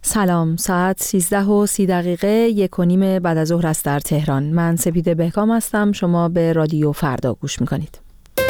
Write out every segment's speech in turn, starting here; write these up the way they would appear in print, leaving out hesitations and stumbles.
سلام، ساعت 13:30 1:30 بعد از ظهر است در تهران. من سپیده بهکام هستم. شما به رادیو فردا گوش میکنید.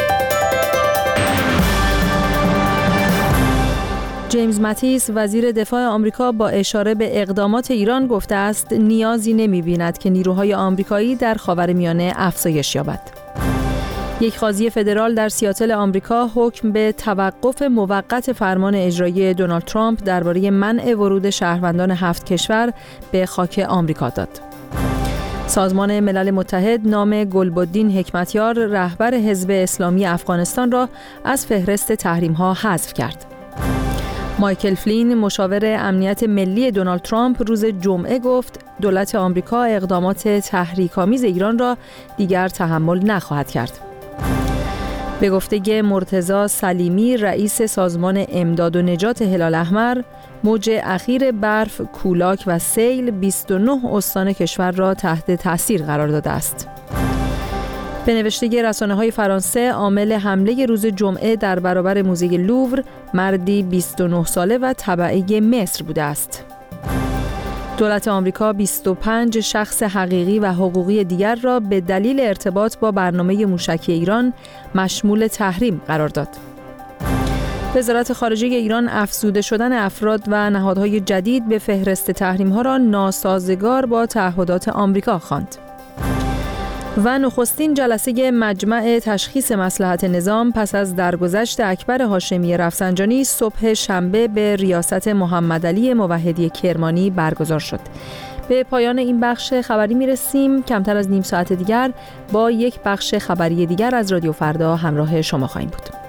جیمز ماتیس وزیر دفاع آمریکا با اشاره به اقدامات ایران گفته است نیازی نمی‌بیند که نیروهای آمریکایی در خاورمیانه افزایش یابد. یک قاضی فدرال در سیاتل آمریکا حکم به توقف موقت فرمان اجرایی دونالد ترامپ درباره منع ورود شهروندان 7 کشور به خاک آمریکا داد. سازمان ملل متحد نام گلبدین حکمتیار رهبر حزب اسلامی افغانستان را از فهرست تحریم‌ها حذف کرد. مایکل فلین مشاور امنیت ملی دونالد ترامپ روز جمعه گفت دولت آمریکا اقدامات تحریک‌آمیز ایران را دیگر تحمل نخواهد کرد. به گفته مرتضی سلیمی رئیس سازمان امداد و نجات هلال احمر، موج اخیر برف، کولاک و سیل 29 استان کشور را تحت تاثیر قرار داده است. به نوشته رسانه‌های فرانسه، عامل حمله روز جمعه در برابر موزه لوور مردی 29 ساله و تبعه مصر بوده است. دولت آمریکا 25 شخص حقیقی و حقوقی دیگر را به دلیل ارتباط با برنامه موشکی ایران مشمول تحریم قرار داد. وزارت خارجه ایران افزوده شدن افراد و نهادهای جدید به فهرست تحریم‌ها را ناسازگار با تعهدات آمریکا خواند. و نخستین جلسه مجمع تشخیص مصلحت نظام پس از درگذشت اکبر هاشمی رفسنجانی صبح شنبه به ریاست محمدعلی موحدی کرمانی برگزار شد. به پایان این بخش خبری میرسیم. کمتر از نیم ساعت دیگر با یک بخش خبری دیگر از رادیو فردا همراه شما خواهیم بود.